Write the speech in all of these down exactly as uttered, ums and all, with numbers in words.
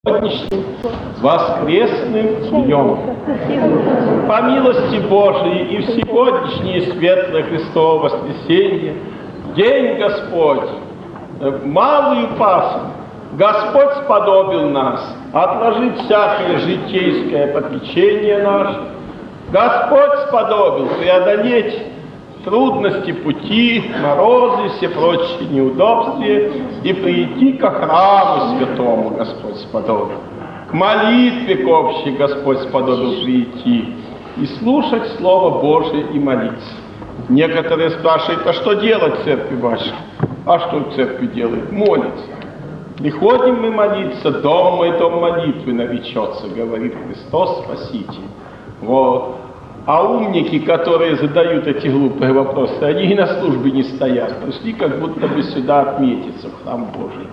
сегодняшним воскресным днем. По милости Божией и в сегодняшнее светлое Христово воскресенье, день Господь, малую Пасху, Господь сподобил нас отложить всякое житейское попечение наше. Господь сподобил преодолеть трудности пути, морозы, все прочие неудобства и прийти ко храму святому Господь сподобил. К молитве к общей Господь сподобил прийти и слушать Слово Божие и молиться. Некоторые спрашивают, а что делать в церкви вашей? А что в церкви делает? Молится. Приходим мы молиться, дом мой, дом молитвы наречется, говорит Христос Спаситель. Вот. А умники, которые задают эти глупые вопросы, они и на службе не стоят. Пришли как будто бы сюда отметиться, в храм Божий.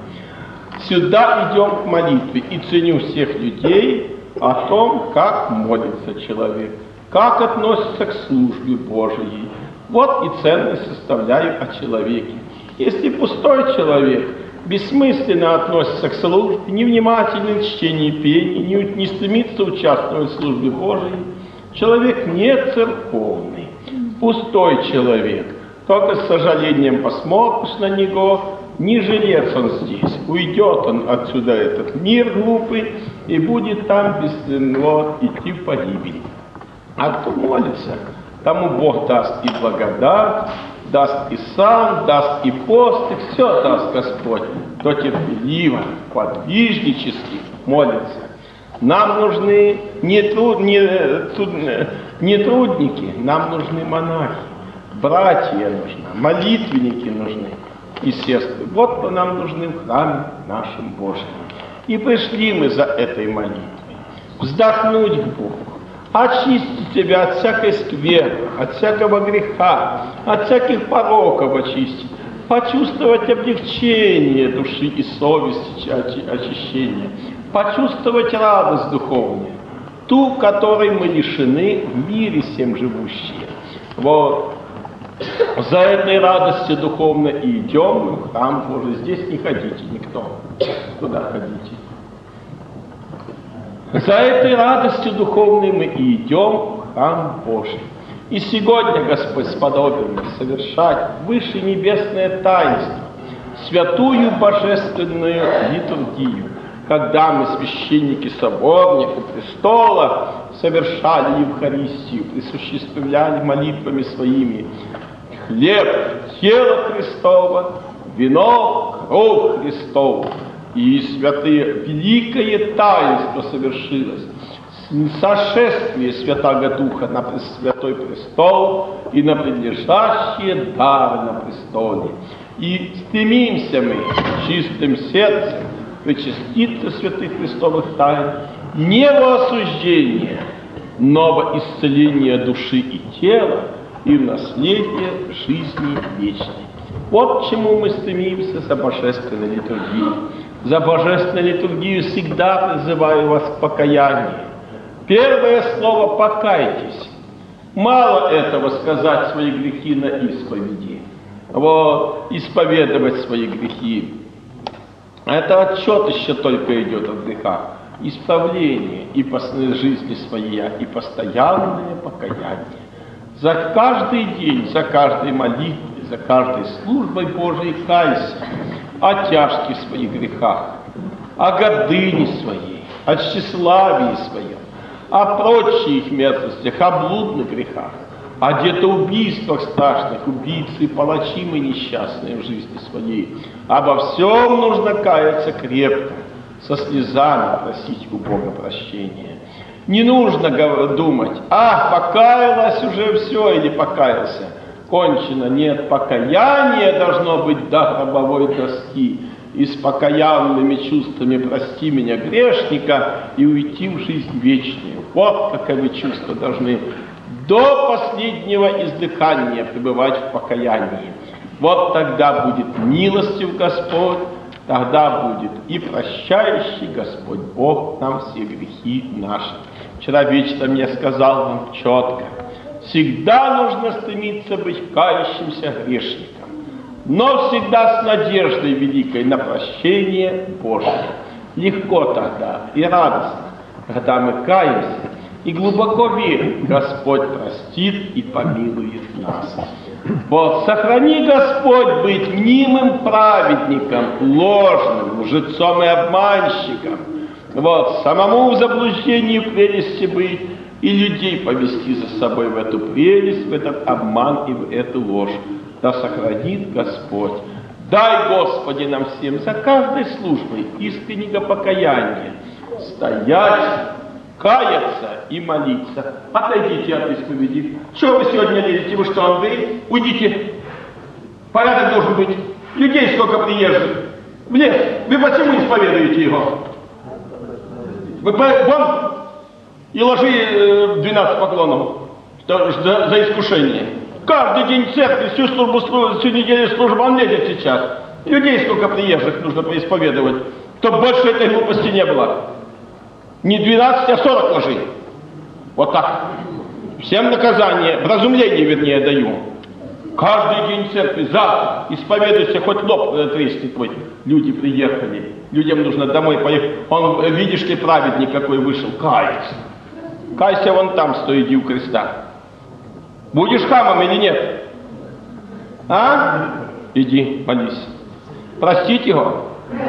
Сюда идем к молитве и ценю всех людей о том, как молится человек, как относится к службе Божией. Вот и ценность составляю о человеке. Если пустой человек бессмысленно относится к службе, невнимательен к чтению и пению, не, не стремится участвовать в службе Божией, человек не церковный, пустой человек. Только с сожалением посмотришь на него, не жилец он здесь. Уйдет он отсюда, этот мир глупый, и будет там без него идти в погибель. А кто молится, тому Бог даст и благодать, даст и сан, даст и пост, и все даст Господь, кто терпеливо, подвижнически молится. Нам нужны не, труд, не, труд, не трудники, нам нужны монахи, братья нужны, молитвенники нужны и сестры. Вот кто нам нужны в храме нашем Божьем. И пришли мы за этой молитвой, вздохнуть к Богу, очистить себя от всякой скверны, от всякого греха, от всяких пороков очистить, почувствовать облегчение души и совести, очищение, почувствовать радость духовную, ту, которой мы лишены в мире всем живущие. Вот. За этой радостью духовной и идем мы в храм Божий. Здесь не ходите никто. Куда ходите? За этой радостью духовной мы и идем в храм Божий. И сегодня Господь сподобил нас совершать выше небесное таинство, святую божественную литургию, когда мы, священники соборника престола, совершали Евхаристию, присуществляли молитвами своими хлеб, тело Христово, вино, кровь Христова. И святые, великое таинство совершилось. Сошествие Святаго Духа на Святой Престол и на предлежащие дары на престоле. И стремимся мы чистым сердцем причаститься святых Христовых тайн не во осуждение, но во исцеление души и тела и в наследие жизни вечной. Вот к чему мы стремимся за божественной литургией. За божественной литургию всегда призываю вас к покаянию. Первое слово «покайтесь». Мало этого сказать свои грехи на исповеди. Вот, исповедовать свои грехи. Это отчет еще только идет от греха. Исправление и по жизни своей, и постоянное покаяние. За каждый день, за каждой молитвой, за каждой службой Божией кайся о тяжких своих грехах, о гордыне своей, о тщеславии своем, о прочих мерзостях, о блудных грехах, о детоубийствах страшных, убийцы, палачи мы несчастные в жизни своей. Обо всем нужно каяться крепко, со слезами просить у Бога прощения. Не нужно думать, а, покаялась уже все или покаялся. Кончено. Нет, покаяние должно быть до гробовой доски. И с покаянными чувствами прости меня, грешника, и уйти в жизнь вечную. Вот каковы чувства должны до последнего издыхания пребывать в покаянии. Вот тогда будет милостив Господь, тогда будет и прощающий Господь Бог нам все грехи наши. Вчера вечером я сказал вам четко, всегда нужно стремиться быть кающимся грешником, но всегда с надеждой великой на прощение Божие. Легко тогда и радостно, когда мы каемся и глубоко верим, Господь простит и помилует нас. Вот, сохрани, Господь, быть мнимым праведником, ложным, лжецом и обманщиком. Вот, самому в заблуждении прелести быть и людей повести за собой в эту прелесть, в этот обман и в эту ложь. Да сохранит Господь. Дай, Господи, нам всем за каждой службой искреннего покаяния стоять, каяться и молиться. Отойдите от исповеди. Что вы сегодня лезете? Вы что, Андрей? Уйдите. Порядок должен быть. Людей сколько приезжих. В лес. Вы почему исповедуете его? Вы вон и ложи двенадцать поклонов за, за искушение. Каждый день церкви, всю службу, всю неделю службы, он лезет сейчас. Людей сколько приезжих нужно поисповедовать, чтобы больше этой глупости не было. Не двенадцать, а сорок ложи. Вот так. Всем наказание, вразумление, вернее, даю. Каждый день церкви, завтра, исповедуйся, хоть лоб треснет твой. Люди приехали, людям нужно домой поехать. Он, видишь ли, праведник какой вышел, кается. Кайся вон там, стой, иди у креста. Будешь хамом или нет? А? Иди, молись. Простить его?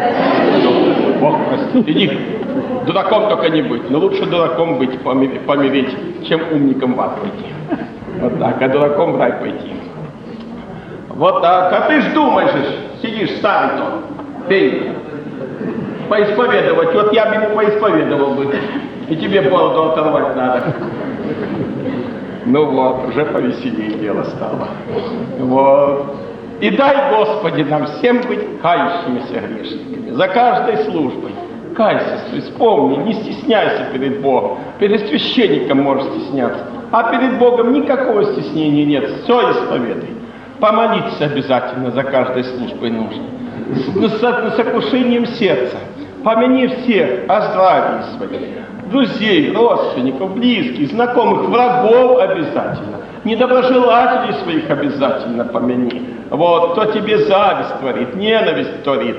Бог простит. Иди. Дураком только не быть. Но лучше дураком быть, помереть, чем умником в ад пойти. Вот так, а дураком в рай пойти. Вот так. А ты ж думаешь, сидишь старый тон. Ты поисповедовать. Вот я бы ему поисповедовал бы. И тебе бороду оторвать надо. Ну вот, уже повеселее дело стало. Вот. И дай, Господи, нам всем быть кающимися грешниками. За каждой службой. Кайся, вспомни, не стесняйся перед Богом. Перед священником можешь стесняться. А перед Богом никакого стеснения нет. Все исповедай. Помолиться обязательно за каждой службой нужно. С, с сокрушением сердца. Помяни всех о здравии своем. Друзей, родственников, близких, знакомых, врагов обязательно. Недоброжелателей своих обязательно помяни. Вот, кто тебе зависть творит, ненависть творит,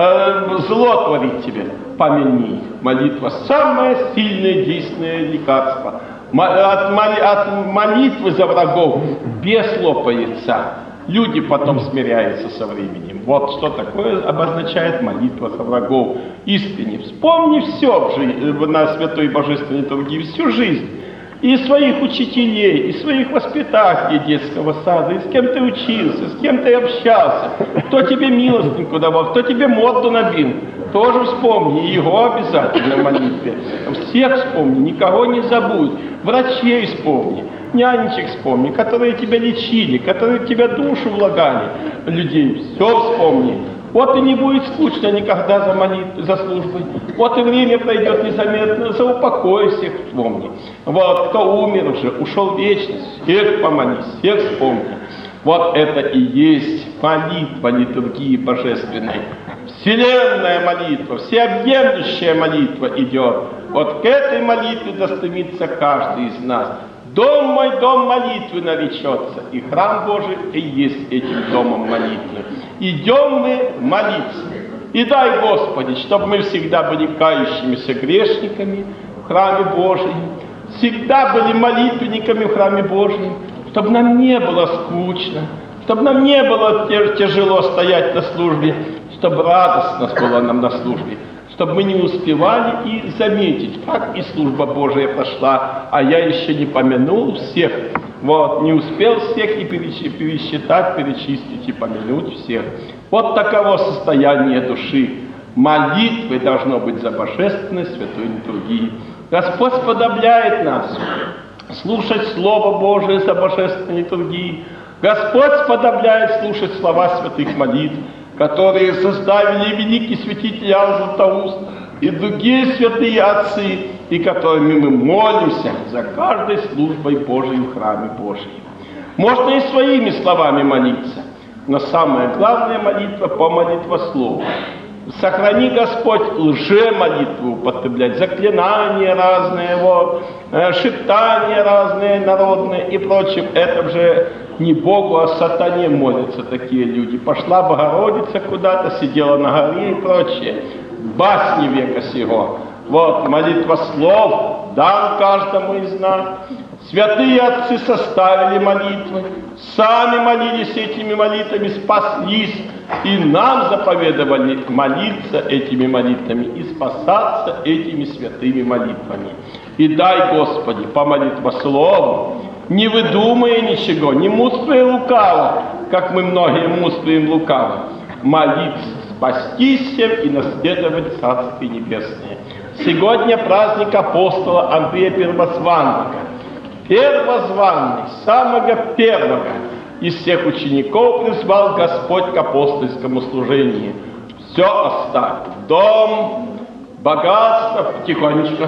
э, зло творит тебе, помяни. Молитва – самое сильное действенное лекарство. От, моли, от молитвы за врагов бес лопается. Люди потом смиряются со временем. Вот что такое обозначает молитва за врагов. Искренне вспомни все в жизни, на святой божественной литургии, всю жизнь. И своих учителей, и своих воспитателей детского сада, и с кем ты учился, с кем ты общался, кто тебе милостинку давал, кто тебе морду набил. Тоже вспомни, и его обязательно в молитве. Всех вспомни, никого не забудь. Врачей вспомни, нянечек вспомни, которые тебя лечили, которые в тебя душу влагали, людей. Все вспомни. Вот и не будет скучно никогда за молитвой, за службой. Вот и время пройдет незаметно, за упокой всех вспомни. Вот, кто умер уже, ушел в вечность, всех помолись, всех вспомни. Вот это и есть молитва литургии божественной. Вселенная молитва, всеобъемлющая молитва идет. Вот к этой молитве достремится каждый из нас. Дом мой, дом молитвы наречется, и храм Божий и есть этим домом молитвы. Идем мы молиться. И дай, Господи, чтобы мы всегда были кающимися грешниками в храме Божьем, всегда были молитвенниками в храме Божьем, чтобы нам не было скучно, чтобы нам не было тяжело стоять на службе, чтобы радостно было нам на службе, чтобы мы не успевали и заметить, как и служба Божия прошла, а я еще не помянул всех, вот, не успел всех и пересчитать, перечислить и помянуть всех. Вот таково состояние души. Молитвы должно быть за божественной святой литургии. Господь сподобляет нас слушать Слово Божие за божественной литургией. Господь сподобляет слушать слова святых молитв, которые составили великий святитель Иоанн Златоуст и другие святые отцы, и которыми мы молимся за каждой службой Божией в храме Божьем. Можно и своими словами молиться, но самая главная молитва по молитвослову. Сохрани, Господь, лже-молитвы употреблять, заклинания разные, вот, шептания разные народные и прочее. Это же не Богу, а сатане молятся такие люди. Пошла Богородица куда-то, сидела на горе и прочее. басни века сего. Вот молитва слов дан каждому из нас. Святые отцы составили молитвы, сами молились этими молитвами, спаслись, и нам заповедовали молиться этими молитвами и спасаться этими святыми молитвами. И дай, Господи, по молитвослову, не выдумая ничего, не муствуя лукаво, как мы многие муствуем лукаво, молиться, спастись и наследовать Царствие Небесное. Сегодня праздник апостола Андрея Первозванного, первозванный, самого первого из всех учеников призвал Господь к апостольскому служению. Все оставил, дом, богатство, тихонечко.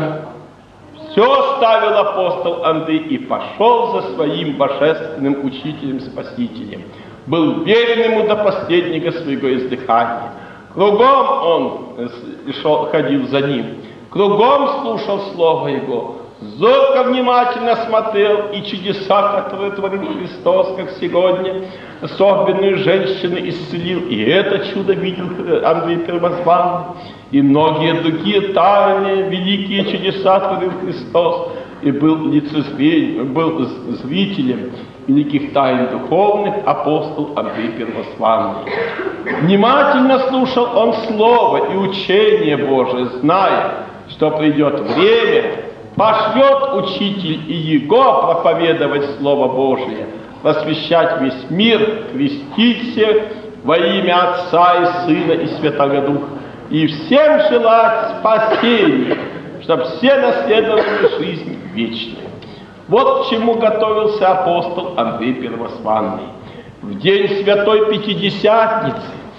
Все оставил апостол Андрей и пошел за своим божественным учителем-спасителем. Был верен ему до последнего своего издыхания. Кругом он шел, ходил за ним, кругом слушал слово его, зорко внимательно смотрел и чудеса, которые творил Христос, как сегодня, особенную женщину исцелил, и это чудо видел Андрей Первозванный, и многие другие тайные, великие чудеса творил Христос, и был лицезрением, был зрителем великих тайн духовных апостол Андрей Первозванный. Внимательно слушал он слово и учение Божие, зная, что придет время, пошлет учитель и его проповедовать Слово Божие, просвещать весь мир, крестить всех во имя Отца и Сына и Святого Духа, и всем желать спасения, чтобы все наследовали жизнь вечную. Вот к чему готовился апостол Андрей Первозванный. В день Святой Пятидесятницы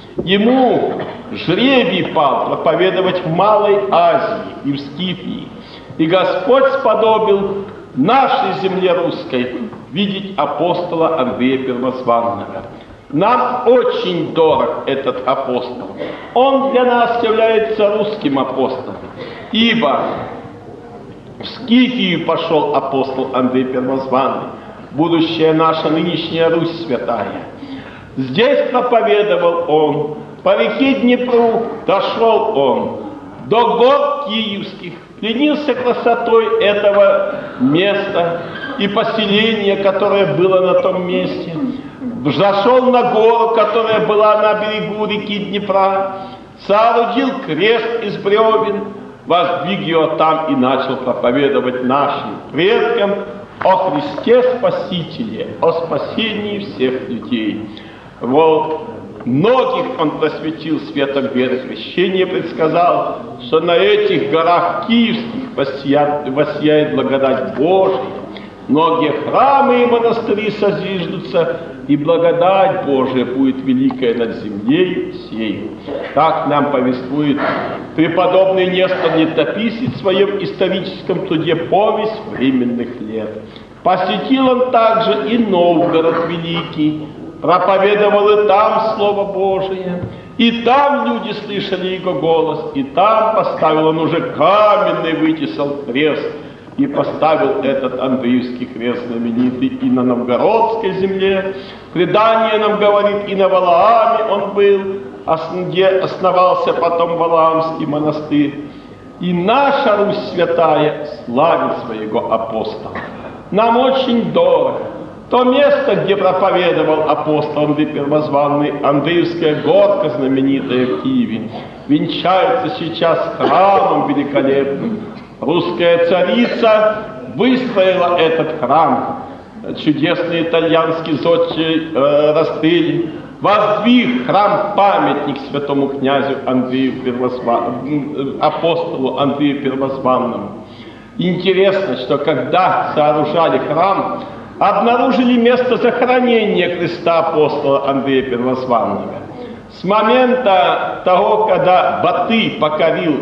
ему жребий пал проповедовать в Малой Азии и в Скифии. И Господь сподобил нашей земле русской видеть апостола Андрея Первозванного. Нам очень дорог этот апостол. Он для нас является русским апостолом, ибо в Скифию пошел апостол Андрей Первозванный, будущая наша нынешняя Русь святая. Здесь проповедовал он, по реке Днепру дошел он, до гор киевских, пленился красотой этого места и поселения, которое было на том месте, зашел на гору, которая была на берегу реки Днепра, соорудил крест из бревен, воздвиг его там и начал проповедовать нашим предкам о Христе Спасителе, о спасении всех людей. Вот. Многих он просветил светом веры, крещения предсказал, что на этих горах киевских воссияет, воссияет благодать Божия. Многие храмы и монастыри созиждутся, и благодать Божия будет великая над землей всей. Так нам повествует преподобный Нестор Летописец в своем историческом труде «Повесть временных лет». Посетил он также и Новгород Великий, проповедовал и там Слово Божие, и там люди слышали его голос, и там поставил он уже каменный, вытесал крест, и поставил этот Андреевский крест знаменитый и на новгородской земле. Предание нам говорит, и на Валааме он был, где основался потом Валаамский монастырь. И наша Русь святая славит своего апостола. Нам очень дорого то место, где проповедовал апостол Андрей Первозванный, Андреевская горка знаменитая в Киеве, венчается сейчас храмом великолепным. Русская царица выстроила этот храм. Чудесный итальянский зодчий э, Растелли воздвиг храм-памятник святому князю Андрею Первозванному, апостолу Андрею Первозванному. Интересно, что когда сооружали храм, обнаружили место захоронения креста апостола Андрея Первозванного. С момента того, когда Батый покорил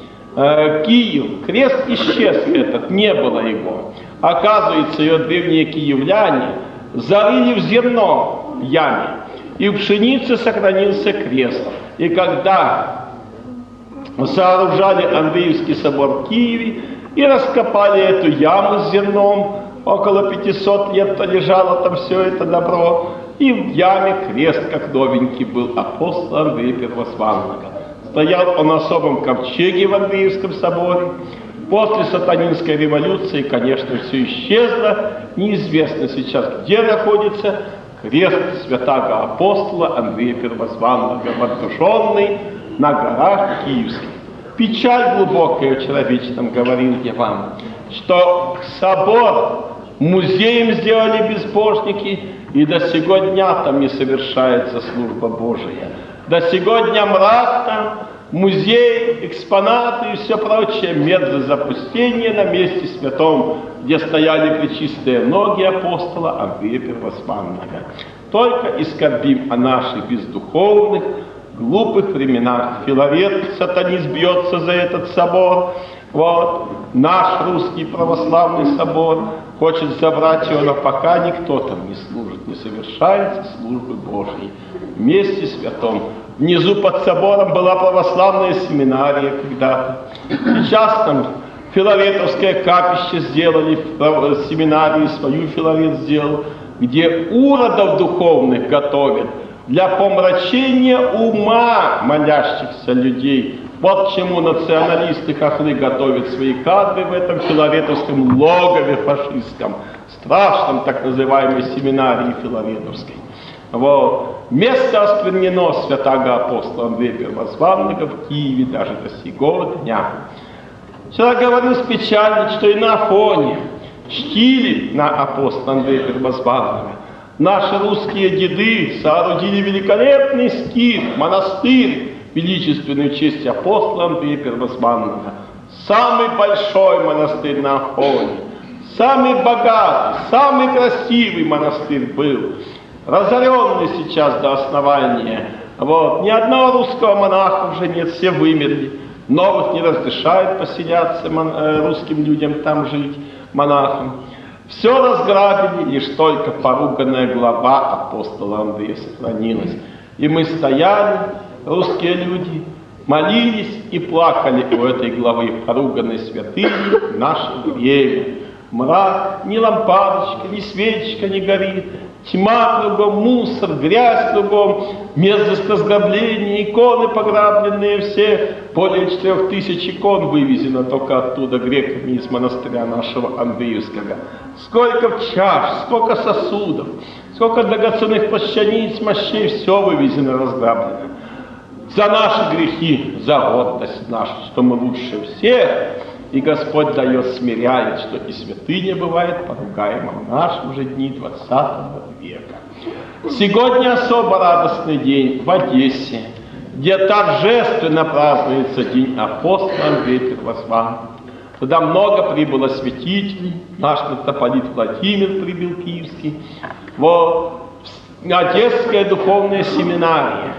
э, Киев, крест исчез этот, не было его. Оказывается, ее древние киевляне зарыли в зерно в яме, и в пшенице сохранился крест. И когда сооружали Андреевский собор в Киеве и раскопали эту яму с зерном, около пятисот лет лежало там все это добро, и в яме крест, как новенький, был апостол Андрея Первозванного. Стоял он на особом ковчеге в Андреевском соборе. После сатанинской революции, конечно, все исчезло. Неизвестно сейчас, где находится крест святаго апостола Андрея Первозванного, водруженный на горах Киевских. Печаль глубокая в человечном, говорил я вам, что собор музеем сделали безбожники, и до сего дня там не совершается служба Божия. До сего дня мрак там, музей, экспонаты и все прочее, мерзость запустения на месте святом, где стояли пречистые ноги апостола Андрея Первозванного. Только и скорбим о наших бездуховных, глупых временах. Филарет, сатанист, бьется за этот собор. Вот. Наш русский православный собор хочет забрать его, но пока никто там не служит, не совершается службы Божьей. Вместе святом. Внизу под собором была православная семинария когда-то. Сейчас там Филаретовское капище сделали, в семинарии свою Филарет сделал, где уродов духовных готовят для помрачения ума молящихся людей. Вот к чему националисты хохлы готовят свои кадры в этом филаретовском логове фашистском, страшном так называемой семинарии филаретовской. Вот. Место осквернено святаго апостола Андрея Первозванного в Киеве даже до сего дня. Вчера говорил с печалью, что и на Афоне чтили на апостола Андрея Первозванного. Наши русские деды соорудили великолепный скит, монастырь, величественную честь апостола Андрея Первозванного. Самый большой монастырь на Афоне, самый богатый, самый красивый монастырь был, разоренный сейчас до основания. Вот. Ни одного русского монаха уже нет, все вымерли. Новых не разрешают поселяться русским людям там жить, монахам. Все разграбили, лишь только поруганная глава апостола Андрея сохранилась. И мы стояли, русские люди, молились и плакали у этой главы поруганной святыни нашего время. Мрак, ни лампадочка, ни свечка не горит, тьма кругом, мусор, грязь кругом, мерзость разграбления, иконы пограбленные все, более четырех тысяч икон вывезено только оттуда греками из монастыря нашего Андреевского. Сколько чаш, сколько сосудов, сколько драгоценных плащаниц, мощей, все вывезено, разграблено. За наши грехи, за гордость нашу, что мы лучше всех. И Господь дает, смиряет, что и святыня бывает поругаема в наши уже дни двадцатого века. Сегодня особо радостный день в Одессе, где торжественно празднуется День апостола Андрея Первозванного. Туда много прибыло святителей, наш митрополит Владимир прибыл киевский. Вот. Одесская духовная семинария.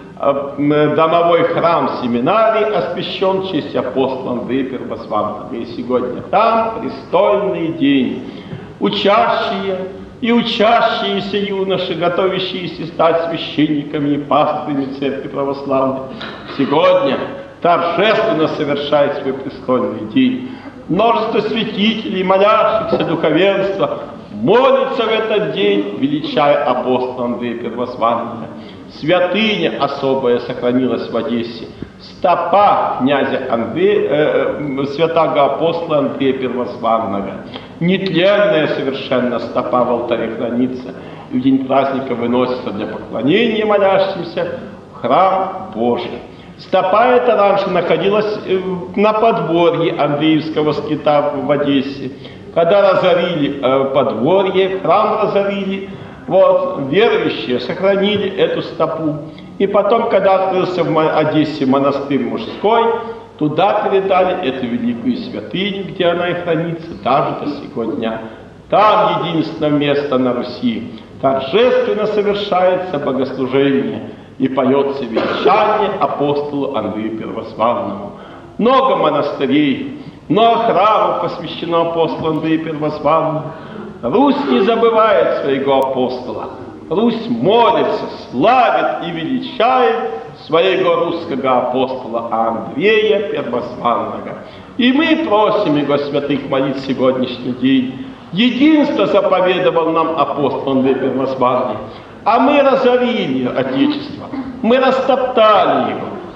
Домовой храм семинарии освящен в честь апостола Андрея Первозванного. И сегодня там престольный день. Учащие и учащиеся юноши, готовящиеся стать священниками и пастырями Церкви Православной, сегодня торжественно совершает свой престольный день. Множество святителей, молящихся, духовенства молятся в этот день, величая апостола Андрея Первозванного. Святыня особая сохранилась в Одессе. Стопа князя Андрея, э, святаго апостола Андрея Первозванного. Нетленная совершенно стопа в алтаре хранится. И в день праздника выносится для поклонения молящимся в храм Божий. Стопа эта раньше находилась на подворье Андреевского скита в Одессе. Когда разорили э, подворье, храм разорили, вот, верующие сохранили эту стопу. И потом, когда открылся в Одессе монастырь мужской, туда передали эту великую святыню, где она и хранится, даже до сего дня. Там единственное место на Руси. Торжественно совершается богослужение и поется величание апостолу Андрею Первозванному. Много монастырей, много храмов посвящено апостолу Андрею Первозванному. Русь не забывает своего апостола. Русь молится, славит и величает своего русского апостола Андрея Первозванного. И мы просим его святых молить сегодняшний день. Единство заповедовал нам апостол Андрей Первозванный. А мы разорили Отечество, мы растоптали его,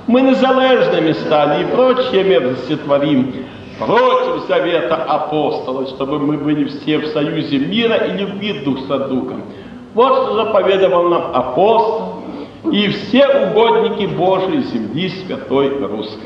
мы незалежными стали и прочие мерзости творим. Против завета апостолов, чтобы мы были все в союзе мира и любви друг с другом. Вот что заповедовал нам апостол и все угодники Божьей земли святой русской.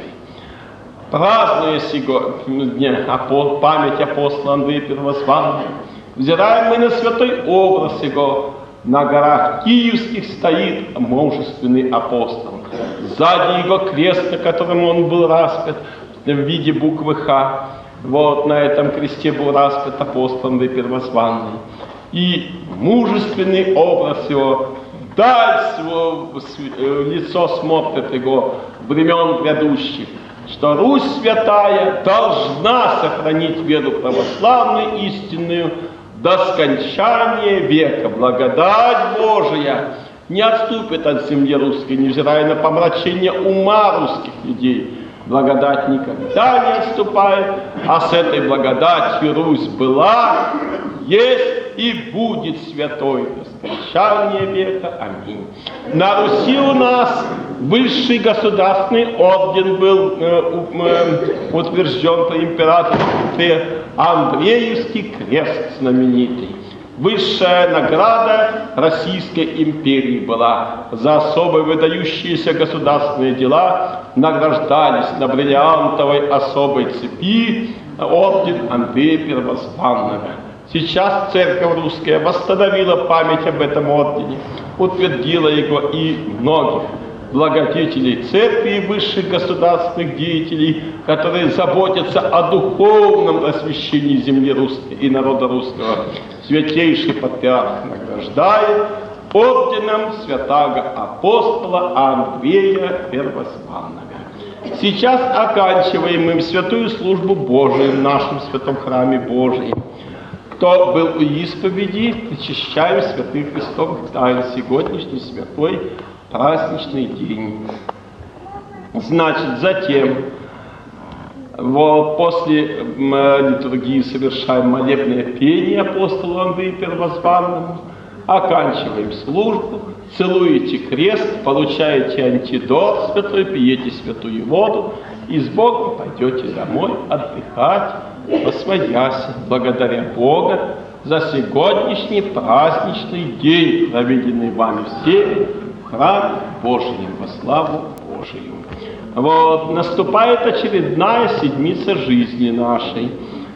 Празднуя сегодня память апостола Андрея Первозванного, взираем мы на святой образ его. На горах Киевских стоит мужественный апостол. Сзади его крест, на котором он был распят в виде буквы Х. Вот на этом кресте был распят апостол Андрей Первозванный. И мужественный образ его, вдаль своего лицо смотрит его времен грядущих, что Русь святая должна сохранить веру православную истинную до скончания века. Благодать Божия не отступит от земли русской, невзирая на помрачение ума русских людей. Благодать никогда не отступает, а с этой благодатью Русь была, есть и будет святой до скончания века. Аминь. На Руси у нас высший государственный орден был э, э, утвержден по императору Петре, Андреевский крест знаменитый. Высшая награда Российской империи была. За особо выдающиеся государственные дела награждались на бриллиантовой особой цепи орден Андрея Первозванного. Сейчас церковь русская восстановила память об этом ордене, утвердила его, и многих благодетелей церкви и высших государственных деятелей, которые заботятся о духовном освящении земли русской и народа русского, святейший патриарх награждает орденом святаго апостола Андрея Первозванного. Сейчас оканчиваем им святую службу Божию в нашем святом храме Божьем. Кто был у исповеди, причащаем святых Христовых тайн сегодняшний святой праздничный день. Значит, затем вот, после литургии совершаем молебное пение апостолу Андрею Первозванному, оканчиваем службу, целуете крест, получаете антидот святой, пьете святую воду и с Богом пойдете домой отдыхать, восвоясь, благодаря Бога за сегодняшний праздничный день, проведенный вами всеми в храме Божьем во славу Божию. Вот, наступает очередная седмица жизни нашей.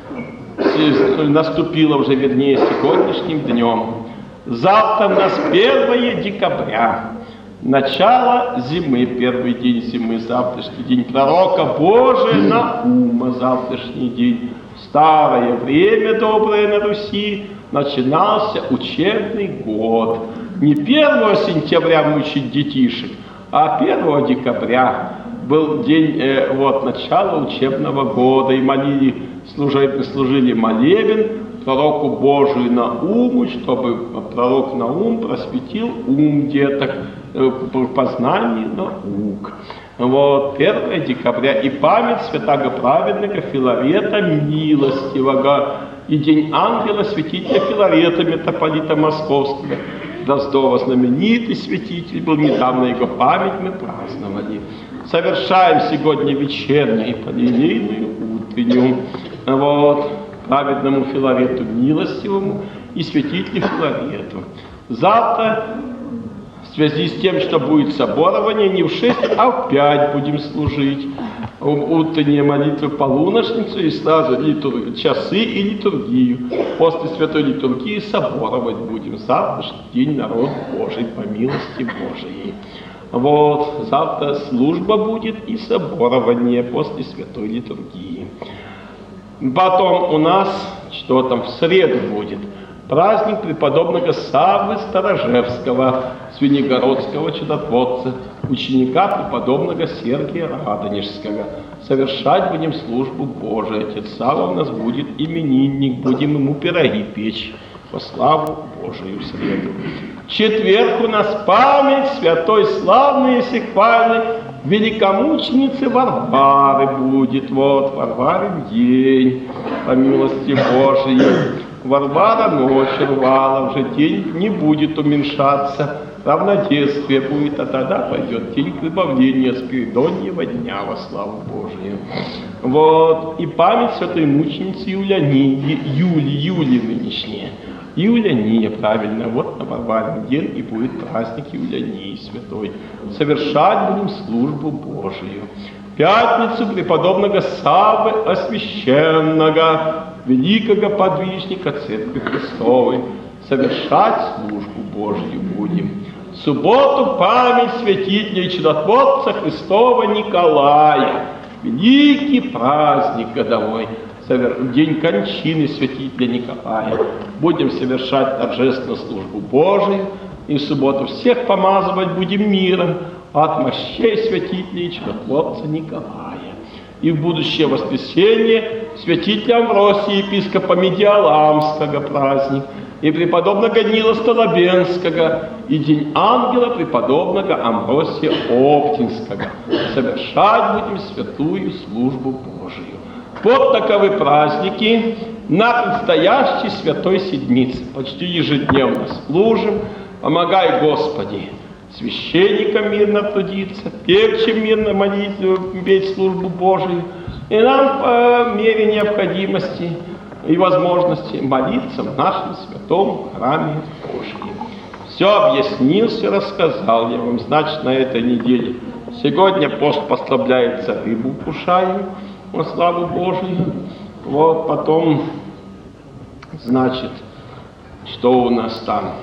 Наступила уже, вернее, сегодняшним днем. Завтра у нас первое декабря. Начало зимы, первый день зимы, завтрашний день пророка Божия Наума, завтрашний день. В старое время доброе на Руси начинался учебный год. Не первого сентября мучить детишек, а первого декабря был день э, вот, начала учебного года. И молили, служили, служили молебен пророку Божию Науму, чтобы пророк Наум просветил ум деток в познании наук. Вот, первое декабря и память святаго праведника Филарета Милостивого и день ангела святителя Филарета митрополита Московского Дроздова, знаменитый святитель был, недавно его память мы праздновали. Совершаем сегодня вечернюю и понедельную утреннюю вот, праведному Филарету Милостивому и святителю Филарету. Завтра, в связи с тем, что будет соборование, не в шесть, а в пять будем служить утренние молитвы полуношницу и сразу литур... часы и литургию. После святой литургии соборовать будем завтрашний день народ Божий по милости Божией. Вот, завтра служба будет и соборование после святой литургии. Потом у нас, что там, в среду будет, праздник преподобного Саввы Старожевского, Звенигородского чудотворца, ученика преподобного Сергия Радонежского. Совершать будем службу Божию. Отец Савва у нас будет именинник, будем ему пироги печь во славу Божию в среду. В четверг у нас память святой славной и всехвальной великомученицы Варвары будет. Вот, Варварин день, по милости Божией. Варвара ночь рвала, уже день не будет уменьшаться. равнодействие будет, а тогда пойдет день прибавления Спиридоньего дня во славу Божию. Вот. И память святой мученицы Юлиании, Юли, Юли нынешней. Юлиания, правильно, вот на Варварин день и будет праздник Юлиании святой. Совершать будем службу Божию. Пятницу преподобного Саввы Освященного, великого подвижника Церкви Христовой. Совершать службу Божию будем. В субботу память святителя и чудотворца Христова Николая. Великий праздник годовой. День кончины святителя Николая. Будем совершать торжественную службу Божию. И в субботу всех помазывать будем миром от мощей святителя и чудотворца Николая. И в будущее воскресенье святителя Амвросия, епископа Медиаламского праздник, и преподобного Нила Столобенского, и день ангела преподобного Амвросия Оптинского. Совершать будем святую службу Божию. Вот таковы праздники на предстоящей святой седмице. Почти ежедневно служим. Помогай, Господи, священникам мирно трудиться, певчим мирно молитву, петь службу Божию, и нам по мере необходимости и возможности молиться в нашем святом храме Божьем. Все объяснил, все рассказал я вам. Значит, на этой неделе сегодня пост послабляется, рыбу кушаем во славу Божию. Вот потом, значит, что у нас там?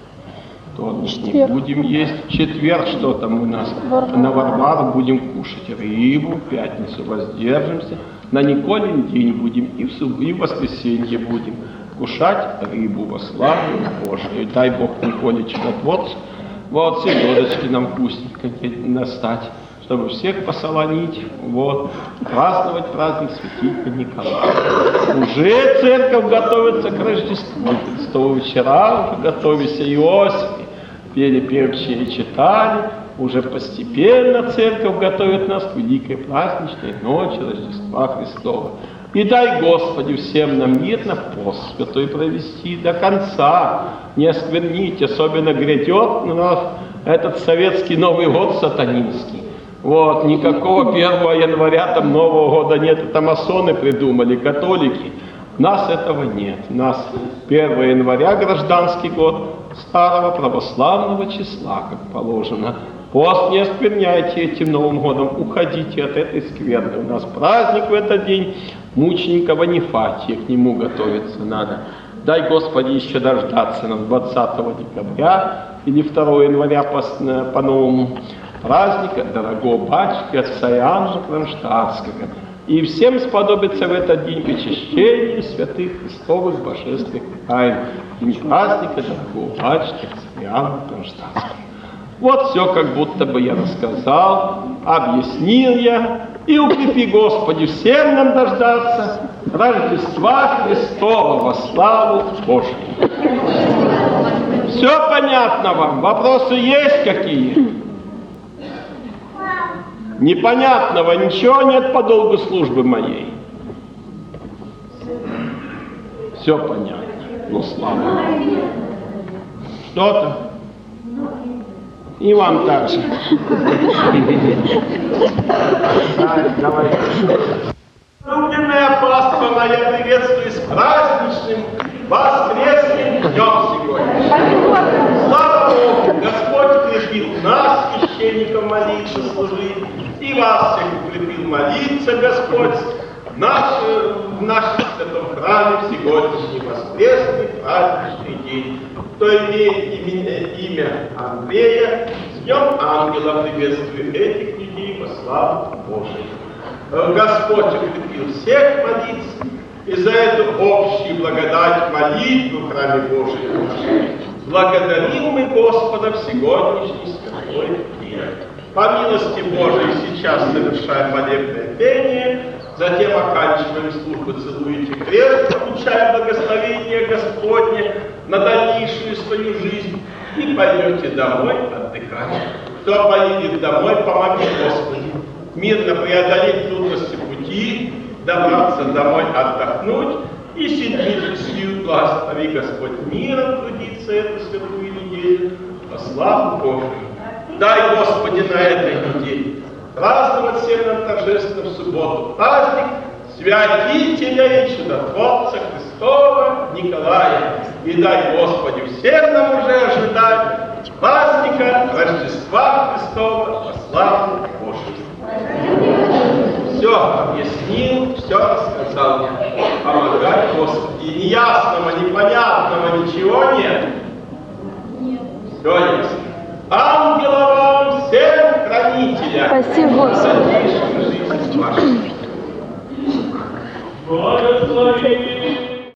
Не будем есть. В четверг что там у нас? Варвар. На Варвару будем кушать рыбу, в пятницу воздержимся. На Николин день будем и в, суб... и в воскресенье будем кушать рыбу во славу Божию. Дай Бог Николе чудотворцу. Вот селедочки нам вкусненько настать, чтобы всех посолонить, вот, праздновать праздник святителя Николая. Уже церковь готовится к Рождеству Христову. Вчера уже готовился Иосиф, пели певчие и читали. Уже постепенно церковь готовит нас к великой праздничной ночи Рождества Христова. И дай Господи всем нам мирно пост святой провести до конца, не осквернить, особенно грядет на нас этот советский Новый год сатанинский. Вот, никакого первого января там Нового года нет, это масоны придумали, католики. У нас этого нет. У нас первого января гражданский год старого православного числа, как положено. Пост не оскверняйте этим Новым годом, уходите от этой скверны. У нас праздник в этот день мученика Ванифатия, к нему готовиться надо. Дай Господи еще дождаться нам двадцатого декабря или второго января по, по новому праздника дорогого батюшки отца Иоанна Кронштадтского. И всем сподобится в этот день причащение святых Христовых божественных тайн. День праздника дорогого батюшки отца Иоанна Кронштадтского. Вот все, как будто бы я рассказал, объяснил я. И укрепи, Господи, всем нам дождаться Рождества Христова во славу Божию. Все понятно вам? Вопросы есть какие? Непонятного ничего нет по долгу службы моей. Все понятно. Ну, слава Богу. Что-то? И вам также. Давай. Огненная паства моя, приветствую с праздничным воскресным днем сегодня. Слава Богу, Господь укрепил нас, священников, молиться, служить, и вас всех укрепил молиться, Господь, в, наш, в нашем святом храме в сегодняшний воскресный праздничный день. Кто имеет имя, имя Андрея, с Днем Ангела приветствую этих людей во славу Божию. Господь укрепил всех молиться, и за эту общую благодать молитву в храме Божьем благодарим мы Господа в сегодняшний святой день. По милости Божией сейчас совершаем молебное пение, затем оканчиваем службу «Целуйте крест», получая благословение Господне на дальнейшую свою жизнь, и пойдете домой отдыхать. Кто поедет домой, помоги Господи мирно преодолеть трудности пути, добраться домой, отдохнуть, и седмицу сию благослови Господь миром трудиться эту святую неделю, во славу Божию. Дай, Господи, на этой неделе праздновать всем нам торжественную субботу праздник Святителя и Чудотворца Христова Николая. И дай, Господи, всем нам уже ожидать праздника Рождества Христова во славу Божию. Все объяснил, все рассказал. Помогай, Господи. И неясного, непонятного ничего нет. Все ясно. Ангела вам всем хранителя. Спасибо, Господи.